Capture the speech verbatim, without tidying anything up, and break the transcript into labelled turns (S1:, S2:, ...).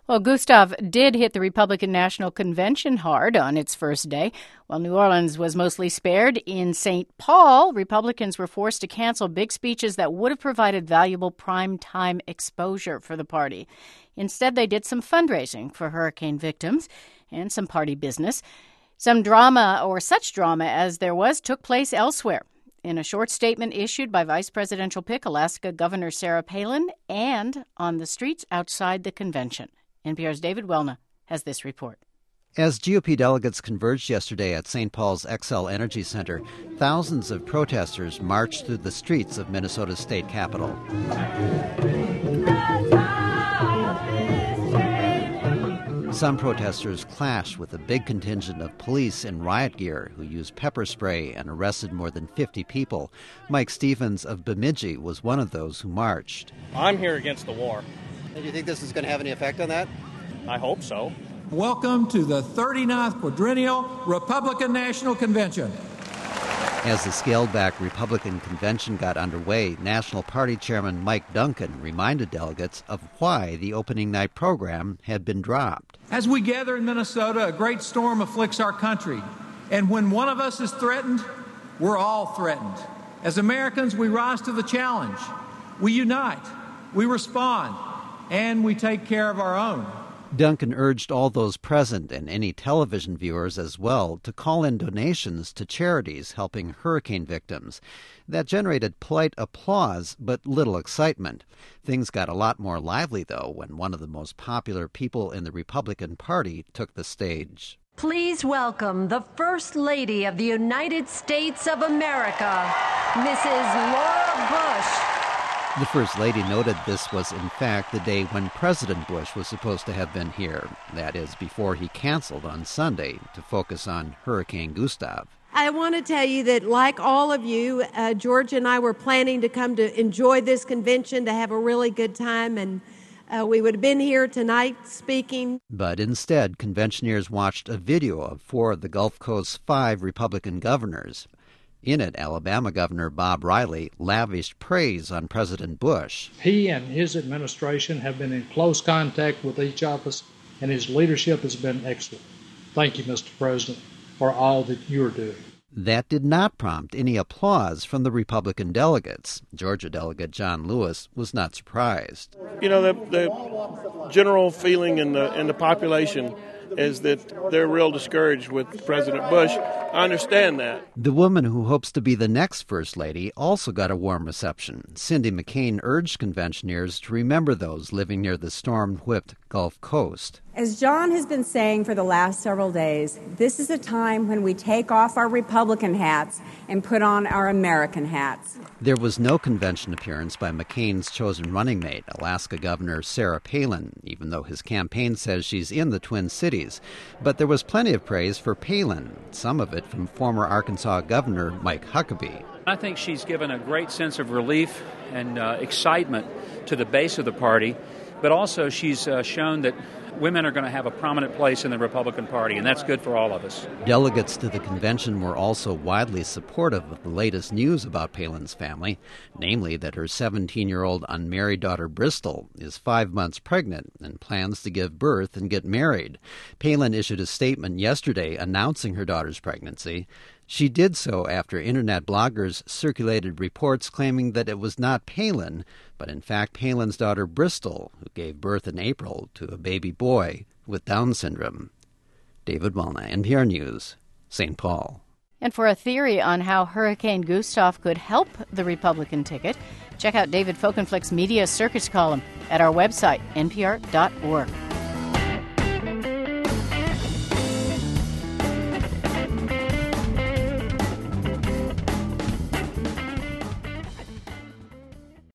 S1: Well, Gustav did hit the Republican National Convention hard on its first day. While New Orleans was mostly spared, in Saint Paul, Republicans were forced to cancel big speeches that would have provided valuable prime-time exposure for the party. Instead, they did some fundraising for hurricane victims and some party business. Some drama, or such drama as there was, took place elsewhere. In a short statement issued by Vice Presidential pick Alaska Governor Sarah Palin and on the streets outside the convention. N P R's David Welna has this report.
S2: As G O P delegates converged yesterday at Saint Paul's Xcel Energy Center, thousands of protesters marched through the streets of Minnesota's state capital. Some protesters clashed with a big contingent of police in riot gear who used pepper spray and arrested more than fifty people. Mike Stevens of Bemidji was one of those who marched.
S3: I'm here against the war.
S2: Do you think this is going to have any effect on that?
S3: I hope so.
S4: Welcome to the thirty-ninth Quadrennial Republican National Convention.
S2: As the scaled-back Republican convention got underway, National Party Chairman Mike Duncan reminded delegates of why the opening night program had been dropped.
S4: As we gather in Minnesota, a great storm afflicts our country. And when one of us is threatened, we're all threatened. As Americans, we rise to the challenge. We unite, we respond, and we take care of our own.
S2: Duncan urged all those present and any television viewers as well to call in donations to charities helping hurricane victims. That generated polite applause but little excitement. Things got a lot more lively, though, when one of the most popular people in the Republican Party took the stage.
S5: Please welcome the First Lady of the United States of America, Missus Laura Bush.
S2: The First Lady noted this was, in fact, the day when President Bush was supposed to have been here. That is, before he canceled on Sunday to focus on Hurricane Gustav.
S6: I want to tell you that, like all of you, uh, George and I were planning to come to enjoy this convention, to have a really good time, and uh, we would have been here tonight speaking.
S2: But instead, conventioneers watched a video of four of the Gulf Coast's five Republican governors. In it, Alabama Governor Bob Riley lavished praise on President Bush.
S7: He and his administration have been in close contact with each of us, and his leadership has been excellent. Thank you, Mister President, for all that you're doing.
S2: That did not prompt any applause from the Republican delegates. Georgia delegate John Lewis was not surprised.
S8: You know, the, the general feeling in the in the population is that they're real discouraged with President Bush. I understand that.
S2: The woman who hopes to be the next First Lady also got a warm reception. Cindy McCain urged conventioneers to remember those living near the storm-whipped Gulf Coast.
S9: As John has been saying for the last several days, this is a time when we take off our Republican hats and put on our American hats.
S2: There was no convention appearance by McCain's chosen running mate, Alaska Governor Sarah Palin, even though his campaign says she's in the Twin Cities. But there was plenty of praise for Palin, some of it from former Arkansas Governor Mike Huckabee.
S10: I think she's given a great sense of relief and uh, excitement to the base of the party, but also she's uh, shown that women are going to have a prominent place in the Republican Party, and that's good for all of us.
S2: Delegates to the convention were also widely supportive of the latest news about Palin's family, namely that her seventeen-year-old unmarried daughter Bristol is five months pregnant and plans to give birth and get married. Palin issued a statement yesterday announcing her daughter's pregnancy. She did so after Internet bloggers circulated reports claiming that it was not Palin, but in fact Palin's daughter Bristol, who gave birth in April to a baby boy with Down syndrome. David Welna, N P R News, Saint Paul.
S1: And for a theory on how Hurricane Gustav could help the Republican ticket, check out David Folkenflick's Media Circus column at our website, N P R dot org.